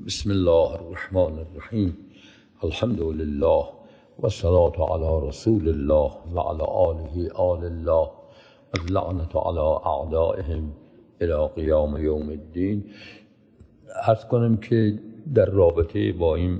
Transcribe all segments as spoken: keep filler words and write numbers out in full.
بسم الله الرحمن الرحیم. الحمد لله و الصلاة علی رسول الله و علی آله آل الله و اللعنة علی اعدائهم الی قیام یوم الدین. عرض کنم که در رابطه با این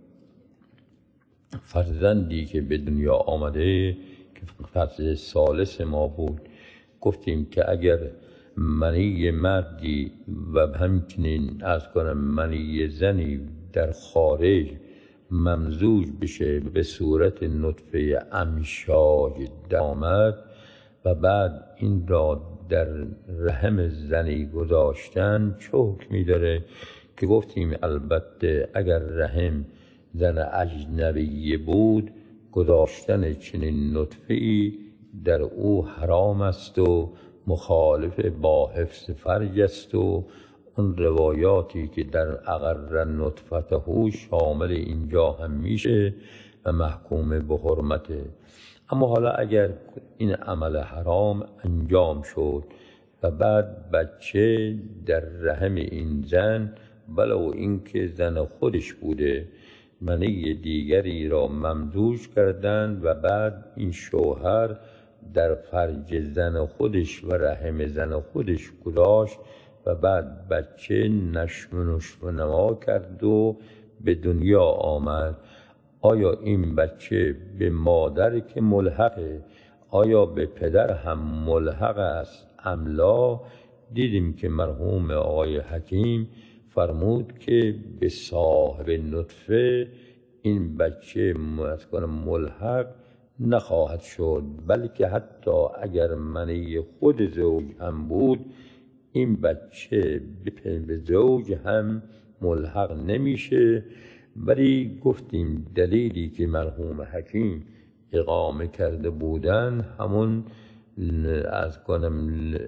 فرزندی که به دنیا آمده که فرزند ثالث ما بود، گفتیم که اگر منی مردی و همچنین از کنم منی زنی در خارج ممزوج بشه به صورت نطفه امشاج در آمد و بعد این را در رحم زنی گذاشتن، چه حکمی داره؟ که گفتیم البته اگر رحم زن اجنبی بود، گذاشتن چنین نطفه‌ای در او حرام است و مخالف با حفظ فرج است و اون روایاتی که در اقر نطفته شامل اینجا هم میشه و محکوم به حرمته. اما حالا اگر این عمل حرام انجام شد و بعد بچه در رحم این زن، ولو اینکه زن خودش بوده، منی دیگری را ممزوج کردند و بعد این شوهر در فرج زن خودش و رحم زن خودش گذاشت و بعد بچه نشو و نشو نما کرد و به دنیا آمد. آیا این بچه به مادر که ملحقه، آیا به پدر هم ملحق است ام لا؟ دیدیم که مرحوم آقای حکیم فرمود که به صاحب نطفه این بچه ملحق نخواهد شد، بلکه حتی اگر منی خود زوج هم بود، این بچه به زوج هم ملحق نمیشه. ولی گفتیم دلیلی که مرحوم حکیم اقامه کرده بودن همون از کنم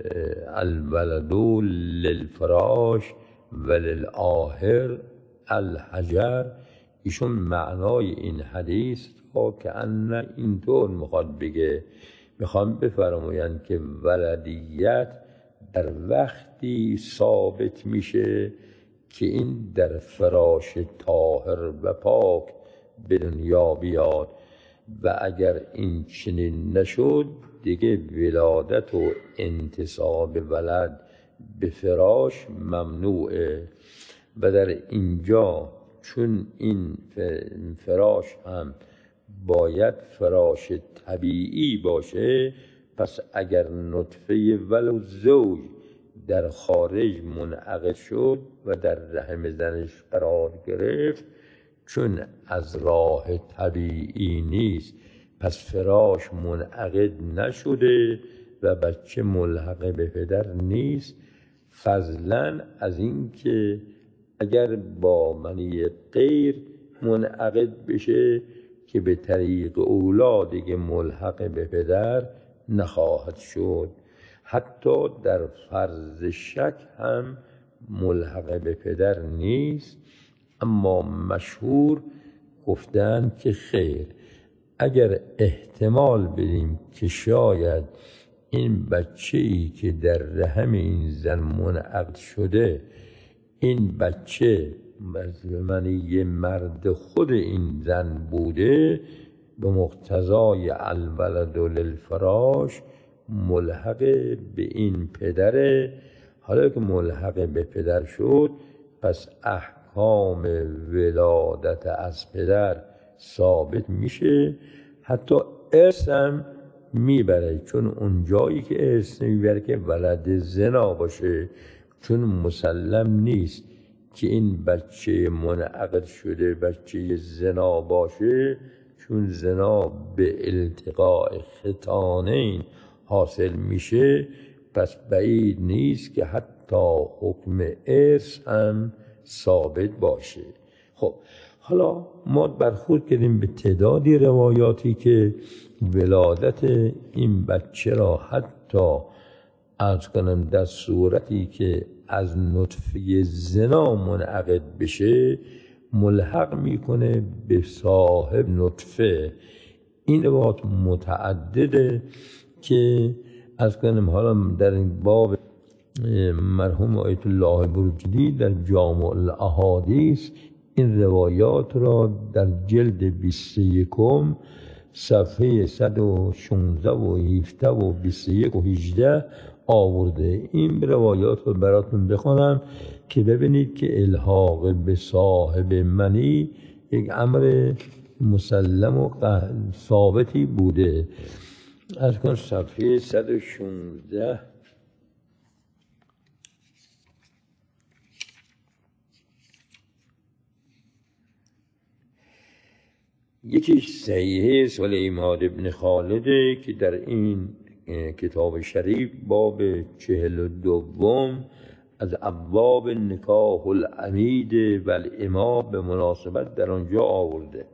الولدو للفراش وللآخر الحجر. ایشون معنای این حدیث را که ان اینطور میخواد بگه، میخوام بفرمایند که ولدیت در وقتی ثابت میشه که این در فراش طاهر و پاک به دنیا بیاد و اگر این چنین نشد دیگه ولادت و انتساب ولد به فراش ممنوعه. و در اینجا چون این فراش هم باید فراش طبیعی باشه، پس اگر نطفه ولو زوج در خارج منعقد شد و در رحم زنش قرار گرفت، چون از راه طبیعی نیست، پس فراش منعقد نشده و بچه ملحق به پدر نیست، فضلا از این که اگر با منی غیر منعقد بشه که به طریق اولاد دیگه ملحق به پدر نخواهد شد. حتی در فرض شک هم ملحق به پدر نیست. اما مشهور گفتن که خیر، اگر احتمال بدیم که شاید این بچه‌ای که در رحم این زن منعقد شده، این بچه منی مرد خود این زن بوده، به مقتضای الولد للفراش ملحق به این پدره. حالا که ملحق به پدر شد، پس احکام ولادت از پدر ثابت میشه، حتی ارث هم میبره، چون اون جایی که ارث میبره که ولد زنا باشه، چون مسلم نیست که این بچه منعقد شده بچه زنا باشه، چون زنا به التقاء ختانین حاصل میشه، پس بعید نیست که حتی حکم ارث هم ثابت باشه. خب حالا ما برخورد کردیم به تعدادی روایاتی که ولادت این بچه را حتی عرض کنم در صورتی که از نطفه زنا منعقد بشه ملحق میکنه به صاحب نطفه. این روایات متعدده که عرض کنم حالا در این باب مرحوم آیت الله برجلی در جامع الاحادیث این روایات را در جلد بیست و یک صفحه صد و شانزده و هفده و بیست و یک و هجده آورده. این روایات رو براتون بخونم که ببینید که الحاق به صاحب منی یک امر مسلم و ثابتی بوده. از کن صفحه صد و شانزده یکی صحیح سلیمان ابن خالده که در این کتاب شریف باب چهل و دوم از ابواب نکاح العمید و الاماء به مناسبت در آنجا آورده.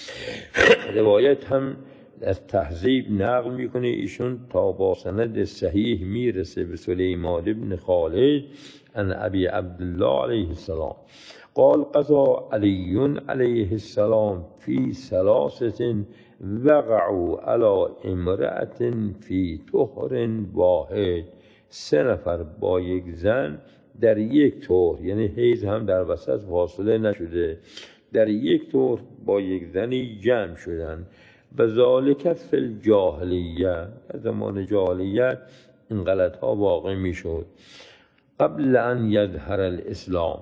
روایت هم از تهذیب نقل میکنه ایشون تا با سند صحیح میرسه به سلیمان ابن خالد عن ابی عبدالله علیه السلام قال قضا علی علیه السلام فی ثلاثة وقعوا علی امرأة فی طهر واحد. سه نفر با یک زن در یک طهر، یعنی حیض هم در وسط فاصله نشده، در یک طهر با یک زنی جمع شدن. و ذالک فی الجاهلیه، در زمان جاهلیت این غلط ها واقع می شد. قبل ان یظهر الاسلام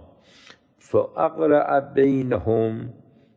فاقرأ بینهم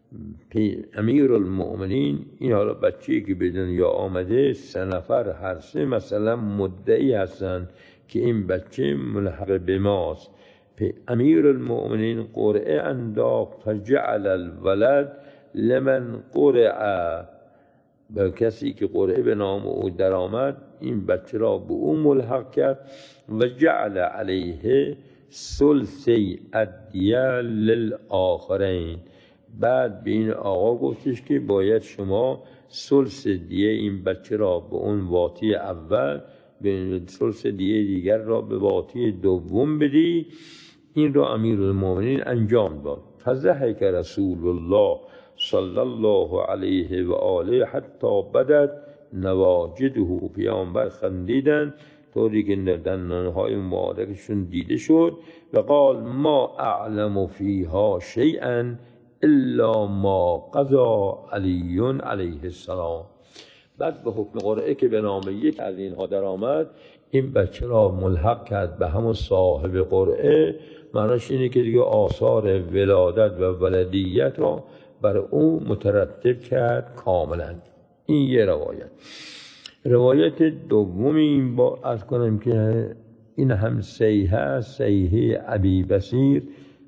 امیر المؤمنین. این حالا بچه‌ای که به دنیا آمده سه نفر هر سه مثلا مدعی هستند که این بچه ملحق به ماست. امیر المؤمنین قرعه انداخت فجعل الولد لمن قرعه، به کسی که قرعه به نام او درآمد این بچه را به او ملحق کرد. و جعل علیه ثلثی الدیه للآخرین. بعد به این آقا گفتش که باید شما ثلث دیه این بچه را به اون واطی اول، به ثلث دیه دیگر را به واطی دوم بدی. این را امیر المؤمنین انجام داد. فضحک رسول الله صلی الله علیه و آله حتی بدت نواجده. پیامبر خندیدن طوری که دندانهای مبارکشون دیده شد. و قال ما اعلم فیها شیئا الا ما قضا علی علیه السلام. بعد به حکم قرعه که به نام یک از اینها در آمد این بچه را ملحق کرد به همون صاحب قرعه. معناش اینه که دیگه آثار ولادت و ولدیت را بر او مترتب کرد کاملا. این یه روایت. روایت دومی این با از کنم که این هم صحیحه، صحیحه ابی بصیر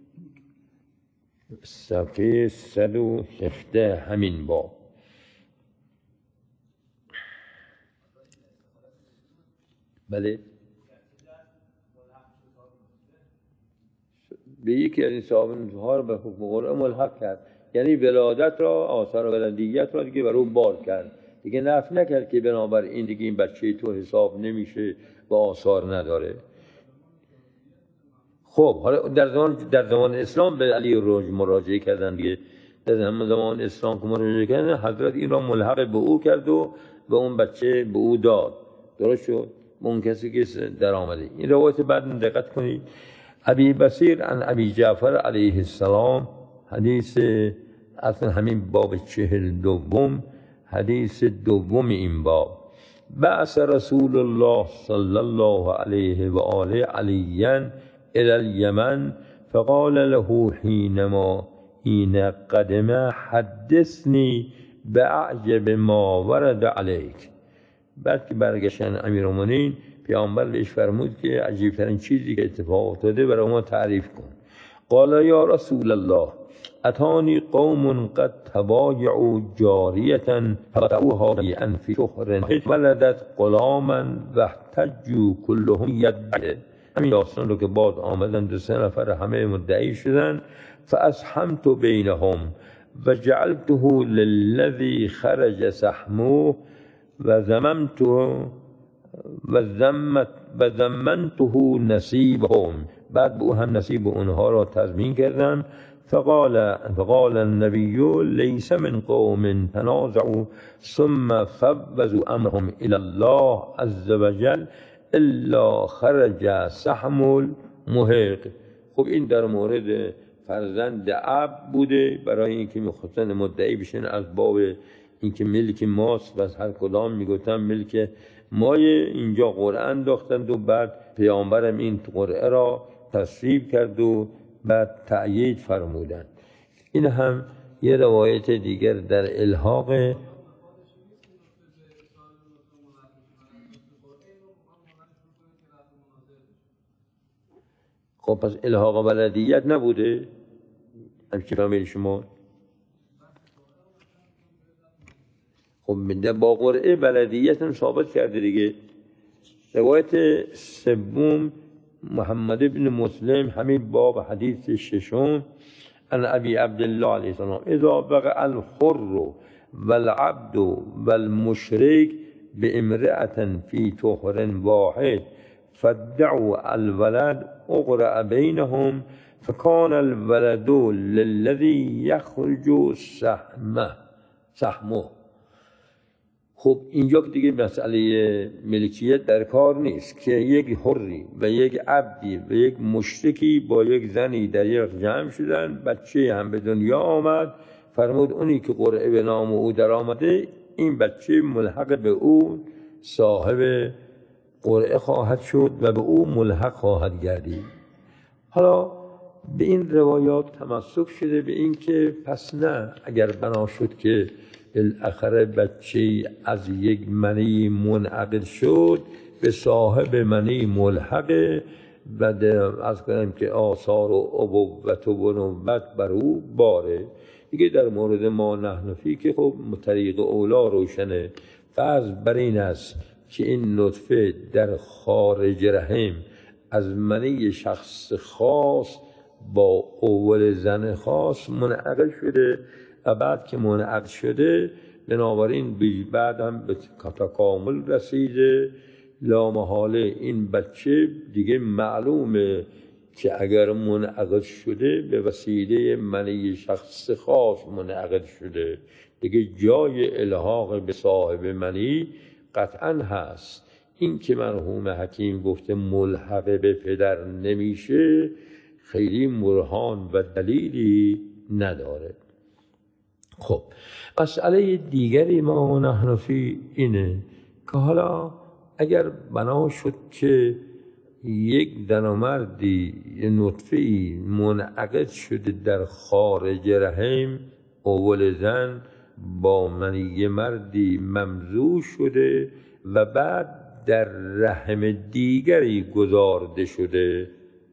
صفحه صد و هفده همین باب. بله به یکی از این صاحب ها را به حکم قرعه ملحق کرد، یعنی ولادت را، آثار ولدیت را دیگه بر او بار کرد، دیگه نفی نکرد که بنابر این دیگه این بچه تو حساب نمیشه و آثار نداره. خب حالا در زمان در زمان اسلام به علی روز مراجعه کردن دیگه. در زمان اسلام که مراجعه کردن حضرت این را ملحق به او کرد و به اون بچه به او داد. درست شد؟ اون کسی که در آمده. این روایت بعد دقت کنید. ابی بصیر عن ابی جعفر علیه السلام، حدیث اصلا همین باب چهل دوم، حدیث دوم این باب. بعث رسول الله صلی الله علیه و آله علیاً الى الیمن فقال له حینما حین قدم حدثنی باعجب ما ورد علیک. بعد که برگشتن امیرالمؤمنین پیامبر بهش فرمود که عجیبترین چیزی که اتفاق افتاده برای ما تعریف کن. قال یا رسول الله اتانی قوم قد تبایعوا جاریة فقطعوها بیعا فی شهر ولدت غلاما واحتجوا كلهم یدعی. همین داستان رو که بعد آمدن دو سه نفر همه مدعی شدن. فاسحمت بینهم و جعلته للذی خرج سهمه و ضمنته و ضمت و ضمنته نصیبهم. بعد به او هم نصیب اونها را تضمین کردن. فقال فقال النبی لیس من قوم تنازعوا ثم فوضوا امرهم الى الله عز وجل الا خرج سهم المحق. خب این در مورد فرزند اب بوده، برای اینکه میخواستن مدعی بشن از باب اینکه ملک ماست و از هر کدام میگفتن ملک مای. اینجا قرعه انداختند و بعد پیامبرم این قرعه را تصویب کرد و بعد تأیید فرمودند. این هم یه روایت دیگر در الحاق. خب پس الحاق ولدیت نبوده همچی فهمید شما؟ خب با قرعه ولدیت هم ثابت کرده دیگه. روایت سوم محمد بن مسلم همین باب حدیث ششم عن ابی عبدالله علیه السلام اذا وقع الحر والعبد والمشرک بامرأة فی طهر واحد فادعوا الولد اقرأ بینهم فکان الولد للذی یخرج سهمه سهمه. خب اینجا که دیگه مسئله ملکیت در کار نیست که یک حری و یک عبدی و یک مشرکی با یک زنی در یک جمع شدن، بچه هم به دنیا آمد. فرمود اونی که قرعه به نام او در آمده این بچه ملحق به او صاحب قرعه خواهد شد و به او ملحق خواهد گردید. حالا به این روایات تمسک شده به این که پس نه، اگر بنا شد که بالاخره بچه از یک منی منعقد شد به صاحب منی ملحقه و از کنم که آثار و ابوت و بنوت بر او باره دیگه. در مورد ما نحنفی که خب طریق اولا روشنه. فرض بر این است که این نطفه در خارج رحم از منی شخص خاص با اول زن خاص منعقد شده و بعد که منعقد شده بنابراین بعد هم به تکامل رسیده. لامحاله این بچه دیگه معلومه که اگر منعقد شده به وسیله منی شخص خاص منعقد شده دیگه جای الحاق به صاحب منی قطعا هست. این که مرحوم حکیم گفته ملحق به پدر نمیشه خیلی برهان و دلیلی نداره. خب مسئله دیگری ما نحنفی اینه که حالا اگر بنا شد که یک زن و مردی نطفه‌ای منعقد شده در خارج رحم، اول زن با منی مردی ممزوج شده و بعد در رحم دیگری گذارده شده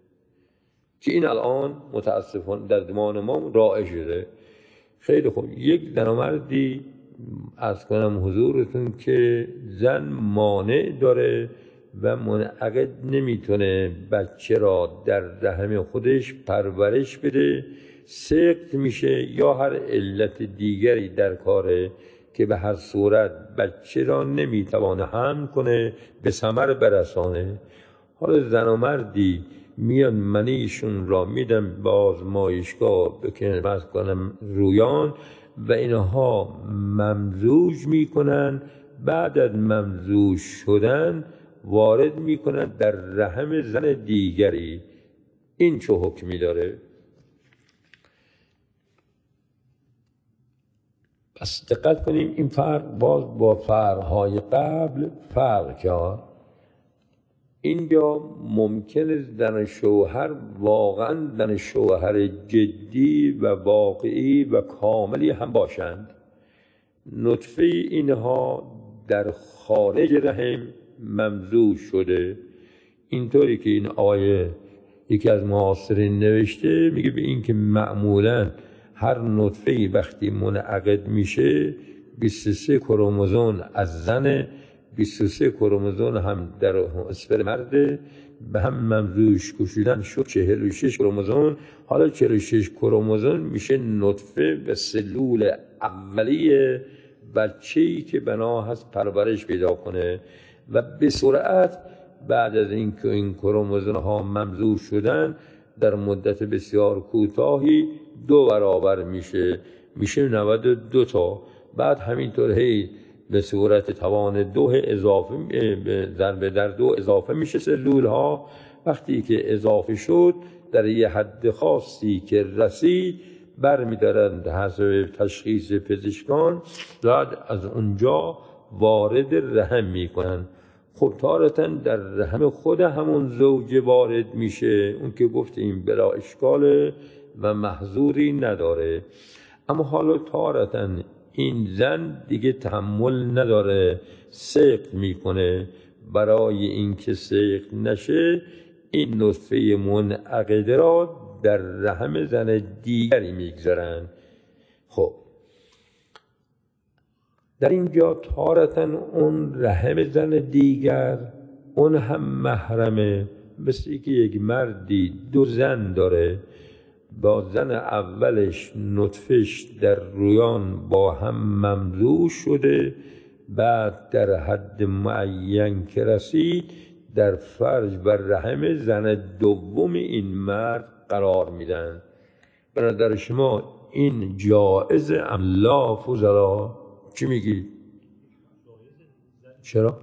که این الان متاسفانه در زمان ما رایج شده. خیلی خوب، یک زن و مردی از کنم حضورتون که زن مانع داره و منعقد نمیتونه بچه را در رحم خودش پرورش بده، سقط میشه یا هر علت دیگری در کاره که به هر صورت بچه را نمیتوانه حمل کنه به ثمر برسانه. حالا زن و مردی میان منیشون را میدن به آزمایشگاه بکنم کنم رویان و اینها ممزوج میکنن، بعد از ممزوج شدن وارد میکنن در رحم زن دیگری. این چه حکمی داره؟ پس دقت کنیم این فرق باز با فرقهای قبل فرق کرد. اینجا ممکنه زن شوهر واقعا زن شوهر جدی و واقعی و کاملی هم باشند. نطفه اینها در خارج رحم ممزوج شده. اینطوری که این آیه یکی از معاصرین نوشته میگه به این که معمولاً هر نطفه‌ای وقتی منعقد میشه بیست و سه کروموزوم از زن، بیست و سه کروموزوم هم در اسفل مرده به هم ممزوج شدن شد چهل و شش کروموزوم. حالا چهل و شش کروموزوم میشه نطفه و سلول اولیه بچه‌ای که بنا هست پرورش پیدا کنه و به سرعت بعد از اینکه این کروموزوم ها ممزوج شدن در مدت بسیار کوتاهی دو برابر میشه، میشه نود و دو تا. بعد همینطور هی به صورت توان دو اضافه ضرب در دو اضافه میشه سلول ها. وقتی که اضافه شد در یه حد خاصی که رسید برمی‌دارند حسب تشخیص پزشکان بعد از اونجا وارد رحم میکنن. خب تارتاً در رحم خود همون زوج وارد میشه، اون که گفتیم بلا اشکاله و محظوری نداره. اما حالا تارتاً این زن دیگه تحمل نداره، سقط میکنه. برای اینکه سقط نشه این نطفه منعقده را در رحم زن دیگری میگذارن. خب در اینجا تارتاً اون رحم زن دیگر اون هم محرمه، مثل که یک مردی دو زن داره، با زن اولش نطفش در رویان با هم ممزوج شده، بعد در حد معین که رسید در فرج و رحم زن دوم این مرد قرار میدن. برادر شما این جایز ام لا فضلا؟ چی میگی؟ چرا؟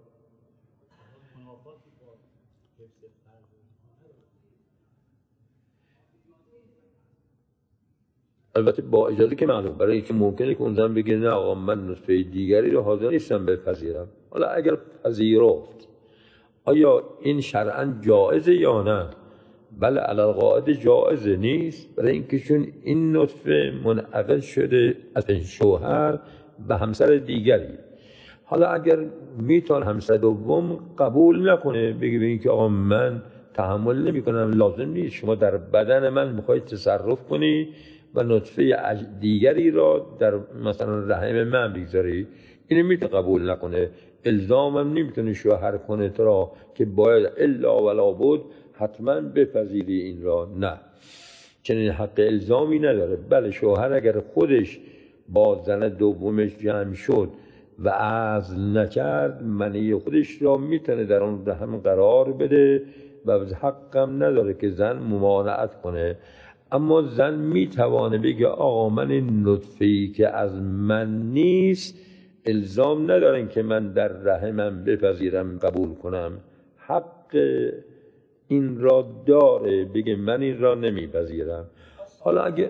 البته با اجازه که معلوم، برای اینکه ممکنه که اون زن بگه نه آقا من نطفه دیگری رو حاضر نیستم بپذیرم. حالا اگر پذیرفت آیا این شرعاً جایزه یا نه؟ بله علی القاعده جایزه نیست، برای اینکه چون این نطفه منعقد شده از شوهر به همسر دیگری. حالا اگر میتونه همسر دوم قبول نکنه، بگه به اینکه آقا من تحمل نمی کنم، لازم نیست شما در بدن من میخواید تصرف کنی و نطفه دیگری را در مثلا رحم من بگذاری، اینو میتونه قبول نکنه. الزامم نمیتونه شوهر کنه تو را که باید الا ولا بود حتما بپذیری این را، نه، چنین حق الزامی نداره. بله شوهر اگر خودش با زن دومش جمع شد و عزل نکرد منی خودش را میتونه در اون رحم قرار بده و حقم نداره که زن ممانعت کنه. اما زن میتوانه بگه آقا من این نطفه‌ای که از من نیست الزام ندارن که من در رحمم بپذیرم قبول کنم، حق این را داره بگه من این را نمیپذیرم. حالا اگه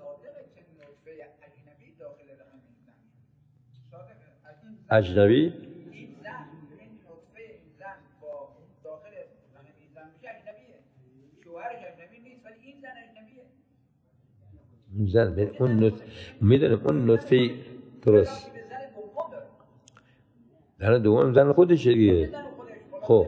اجنبی این زن این نطفه این زن با داخل رحم این زن میشه اجنبیه، شوهرش اجنبی نیست ولی این زن اجنبیه. زن به اون نطفه میدونم اون نطفه درست زن دوم زن خودشه دیگه. خب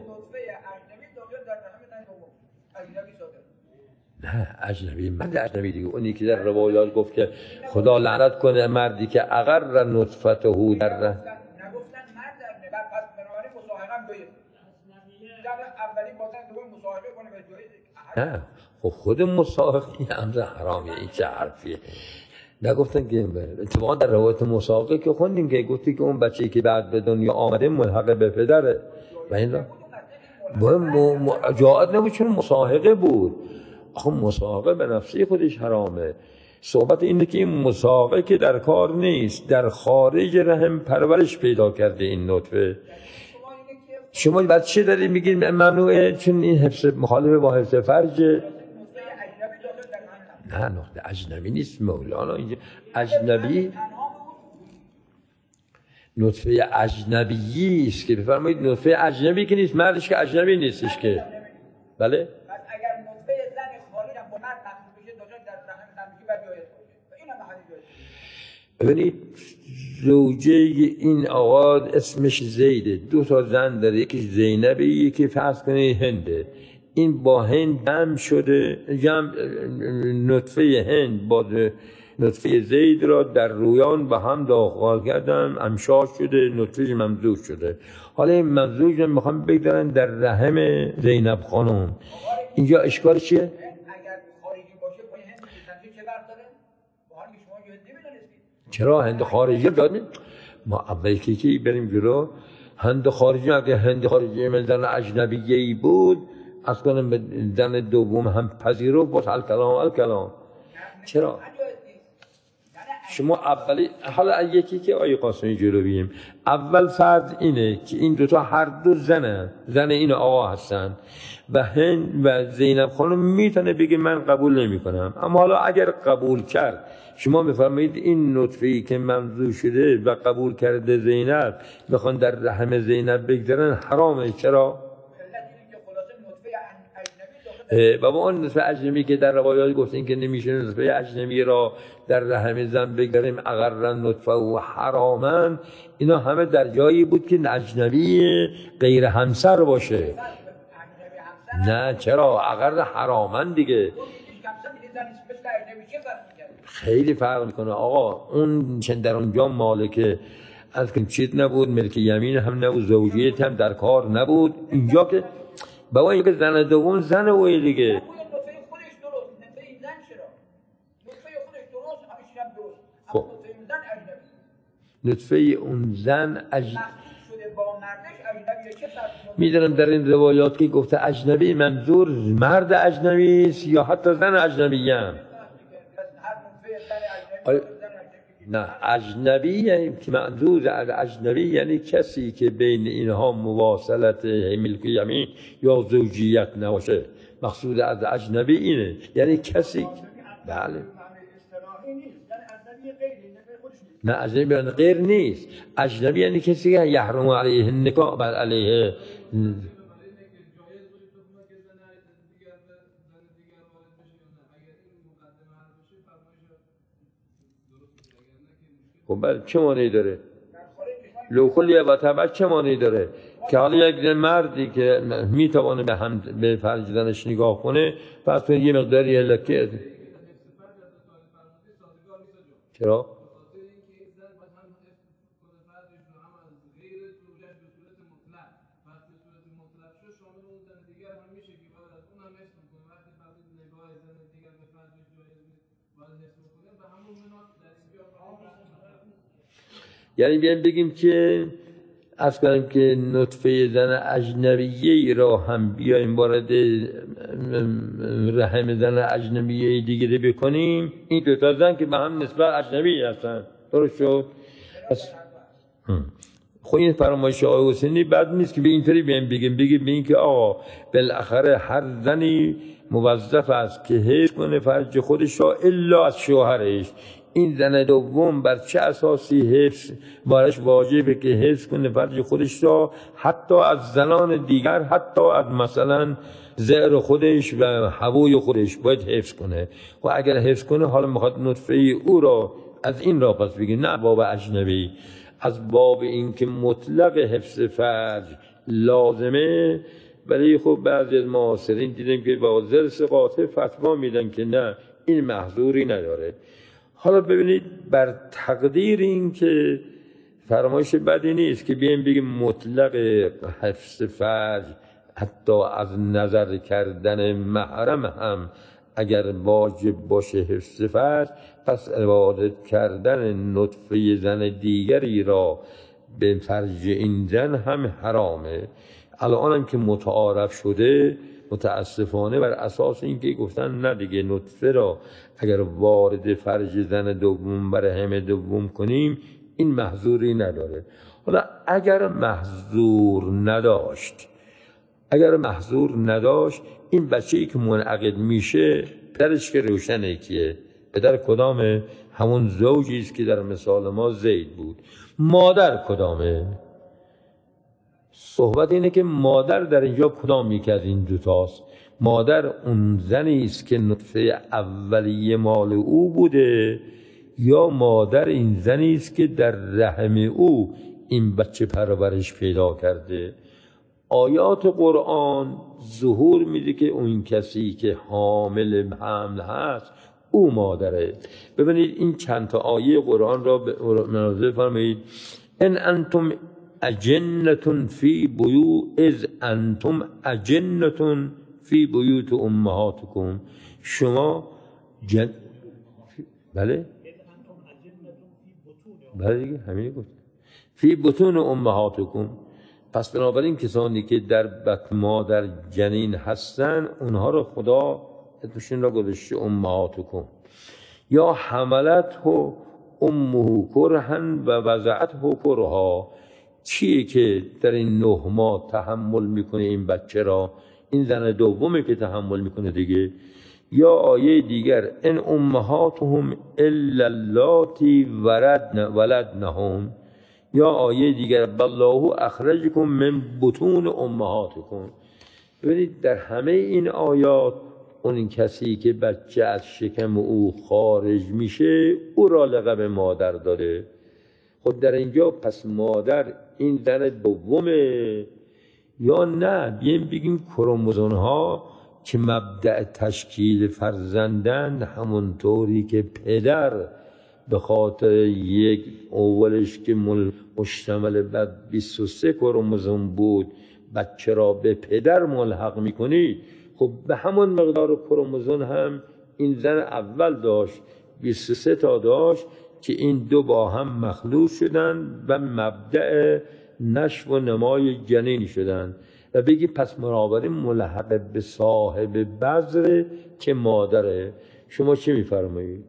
نه اجنبی من اجنبی دیگه، اونی که در روایات گفت که خدا لعنت کنه مردی که اقر نطفته در رحم، نگفتن مرد اجنبی، پس بنابراین مصاحبه هم دویه اولی با زن دوم مصاحبه کنه به دویه. نه خب خود مصاحبه امر حرامیه، این چه حرفیه؟ نگفتن که اتفاقا در روایت مسابقه که خوندیم که گفتی که اون بچه‌ای که بعد به دنیا آمده ملحق به پدره و این را جاعت نبود چون مصاحبه بود. آخه مصاحبه به نفسی خودش حرامه. صحبت اینه که این مصاحبه که در کار نیست، در خارج رحم پرورش پیدا کرده این نطفه. شما بعد چه داری میگین ممنوعه چون این حفظ مخالفه با حفظ فرج؟ نه نقطه اجنبی نیست مولانا، اینجا اجنبی نطفه اجنبی است که بفرمایید نطفه اجنبی که نیست، مردش که اجنبی نیستش که. بله اگر نطفه زن خارج هم با مرد مخلوط بشه داشت در رحم زن بشه بعد جایز باشه و اینم محل جایز. ببینید زوجه این آقا اسمش زیده، دو تا زن داره، یکی زینبه یکی فرض کنید هنده. این با هند جمع شده، جمع نطفه هند با نطفه زید را در رویان با هم داخل کردن، امشاج شده، نطفه ممزوج شده. حالا این ممزوج رو میخوام بگذارن در رحم زینب خانم. اینجا اشکال چیه؟ اگر خارجی باشه با هند چه برد داره؟ با هم شما نمیدونید چرا هند خارجی داریم؟ ما اول که که بریم جلو هند خارجی، اگر هند خارجی من زن اجنبیه‌ای بود از کنم به زن دوم هم پذیرو باز الکلام الکلام. چرا؟ شما اولی حالا یکی که آیه قاسمی جلوییم اول فرض اینه که این دوتا هر دو زنن، زن این آقا هستن و هند و زینب خانم میتونه بگه من قبول نمی کنم. اما حالا اگر قبول کرد شما میفرمایید این نطفه‌ای که منظور شده و قبول کرده زینب بخوان در رحم زینب بگذارن حرامه. چرا؟ و با اون نطفه اجنبی که در روایات گفتین که نمیشه نطفه اجنبی را در رحم زن بگذاریم اگر نطفه و حرامن، اینا همه در جایی بود که اجنبی غیر همسر باشه. نه چرا؟ اگر حرامن دیگه خیلی فرق میکنه آقا. اون چند در اونجا مالک از که چیز نبود، ملک یمین هم نبود، زوجیت هم در کار نبود. اینجا که بابا این که زن دوم زن اوی دیگه. خب نطفه اون زن اج... میدونم در این روایات که گفته اجنبی منظور مرد اجنبی است یا حتی زن اجنبی هم. نه اجنبی یعنی که منظور از اجنبی یعنی کسی که بین اینها مواصلت ملک یمین یا زوجیت نباشه. مقصود از اجنبی اینه یعنی کسی بله نه اجنبی یعنی غیر نیست. اجنبی یعنی کسی که یحرم علیه النکاح بر علیه خب چه معنی داره؟ لوکلیه و طبع چه معنی داره؟ که حالا یک مردی که میتوانه به هم به فرج زنش نگاه کنه پس یه مقداری لکه چرا؟ یعنی بیایم بگیم که از کنیم که نطفه زن اجنبیه را هم بیایم وارد رحم زن اجنبیه دیگه بکنیم، این دو تا زن که به هم نسبت اجنبی هستن. درست شد؟ خب این فرمایش آقای حسینی بد نیست که به اینطوری بیایم بگیم بگیم به این که آقا بالاخره هر زنی موظف است که حفظ کنه فرج خودش را الا از شوهرش. این زن دوم بر چه اساسی حفظ بارش واجبه که حفظ کنه فرج خودش را حتی از زنان دیگر، حتی از مثلا زهر خودش و هوای خودش باید حفظ کنه. و اگر حفظ کنه حالا میخواد نطفه او را از این را پس بگه نه باب اجنبی، از باب این که مطلق حفظ فرج لازمه. ولی خب بعضی از معاصرین دیدیم که با زرس قاطع فتوا میدن که نه این محظوری نداره. حالا ببینید بر تقدیر این که فرمایش بدی نیست که بیایم بگیم مطلق حفظ فرج حتی از نظر کردن محرم هم اگر واجب باشه حفظ فرج، پس وارد کردن نطفه زن دیگری را به فرج این زن هم حرامه. الان هم که متعارف شده متاسفانه بر اساس اینکه گفتن نه دیگه نطفه را اگر وارد فرج زن دوم بر هم دوم کنیم این محظوری نداره. حالا اگر محظور نداشت اگر محظور نداشت این بچه‌ای که منعقد میشه پدرش که روشنه کیه؟ پدر کدامه؟ همون زوجی است که در مثال ما زید بود. مادر کدامه؟ صحبت اینه که مادر در اینجا کدام یکی از این دوتاست؟ مادر اون زنی است که نطفه اولیه مال او بوده یا مادر این زنی است که در رحم او این بچه پرورش پیدا کرده؟ آیات قرآن ظهور میده که اون کسی که حامل حمل هست او مادره. ببینید این چند تا آیه قرآن را مناظر فرمایید. ان انتم اجنة فی بیوت اذ انتم اجنة فی بیوت امهاتکم. شما جن بله بله دیگه همین گفت فی بطون امهاتکم. پس بنابراین کسانی که در بطن مادر جنین هستن اونها رو خدا اسمشون را گذاشته امهاتکم. یا حملت و امه کرهن و وضعته کرها. چیه که در این نه ماه تحمل میکنه این بچه را؟ این زن دومه که تحمل میکنه دیگه. یا آیه دیگر ان امهاتهم الا اللاتی ولدنهم. یا آیه دیگر والله اخرجکم من بطون امهاتکم. ببینید در همه این آیات اون کسی که بچه از شکم او خارج میشه او را لقب مادر داره. خود در اینجا پس مادر این زن دومه یا نه؟ بیایم بگیم کروموزوم ها که مبدأ تشکیل فرزندن، همونطوری که پدر به خاطر یک اولش که مشتمل بر بیست و سه کروموزوم بود بچه را به پدر ملحق میکنی، خب به همون مقدار کروموزوم هم این زن اول داشت، بیست و سه تا داشت که این دو با هم مخلوط شدن و مبدأ نشو و نمای جنین شدن و بگی پس بنابراین ملحق به صاحب بذر که مادره. شما چه میفرمایید؟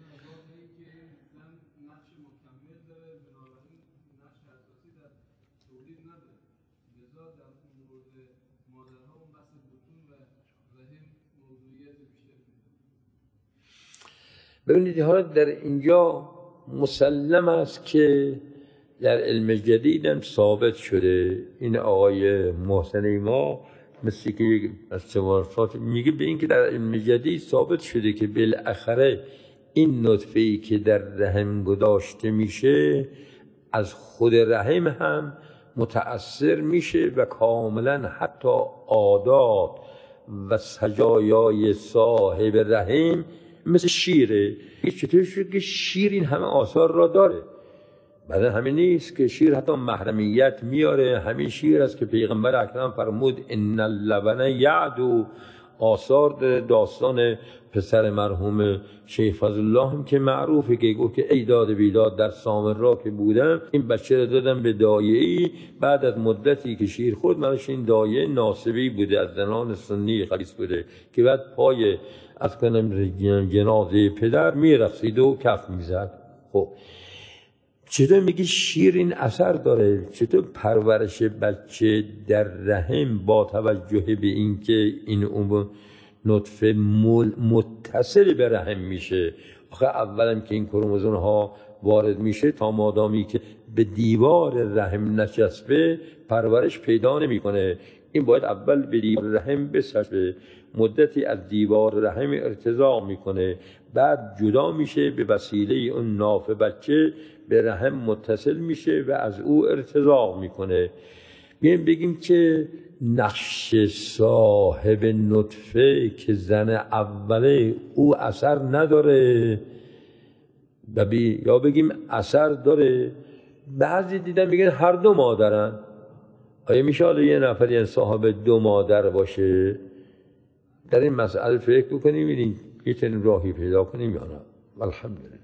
ببینید حالا در اینجا مسلم است که در علم جدید هم ثابت شده. این آقای محسن ما مثل که از توارفات میگه به این که در علم جدید ثابت شده که بالاخره این نطفه‌ای که در رحم گذاشته میشه از خود رحم هم متأثر میشه و کاملا حتی عادات و سجایای صاحب رحم مثل شیره. چطور شد که شیر این همه آثار را داره؟ بعد همین نیست که شیر حتی محرمیت میاره. همین شیر است که پیغمبر اکرم فرمود ان اللبن یعدو. آثار داستان پسر مرحوم شیخ فضل الله هم که معروفه که گفت که ای داد بیداد در سامرا که بودم این بچه رو دادم به دایه‌ای، بعد از مدتی که شیر خورد منش این دایه ناسبی بوده از زنان سنی خلیص بوده که بعد پای از کنم جنازه پدر میرقصید و کف میزد. خب چطور میگی شیر این اثر داره؟ چطور پرورش بچه در رحم با توجه به اینکه این اون نطفه متصل به رحم میشه؟ آخه اولا که این کروموزوم ها وارد میشه تا مادامی که به دیوار رحم نچسبه پرورش پیدا نمیکنه. این باید اول به دیوار رحم بچسبه، مدتی از دیوار رحم ارتضاع میکنه، بعد جدا میشه به وسیله اون ناف بچه به رحم متصل میشه و از او ارتضاع میکنه. بیایم بگیم که نقش صاحب نطفه که زن اوله او اثر نداره یا بگیم اثر داره. بعضی دیدن بگن هر دو مادرن. آیا میشه حالا یه نفری صاحب دو مادر باشه؟ در این مسئله فکر بکنیم ببینیم میتونیم راهی پیدا کنیم یا نه. الحمدلله.